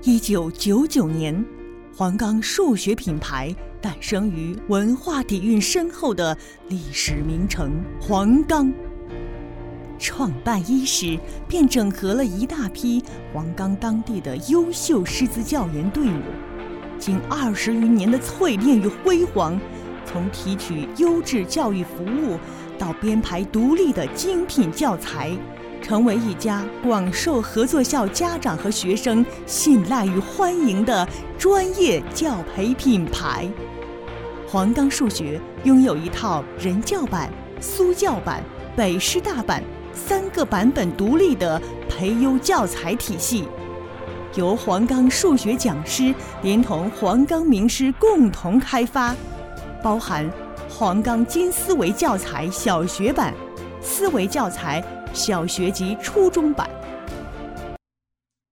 1999年，黄冈数学品牌诞生于文化底蕴深厚的历史名城黄冈。创办伊始，便整合了一大批黄冈当地的优秀师资教研队伍，经20余年的淬炼与辉煌，从提取优质教育服务到编排独立的精品教材，成为一家广受合作校家长和学生信赖与欢迎的专业教培品牌。黄冈数学拥有一套人教版、苏教版、北师大版3个版本独立的培优教材体系，由黄冈数学讲师连同黄冈名师共同开发，包含黄冈金思维教材小学版、思维教材小学及初中版、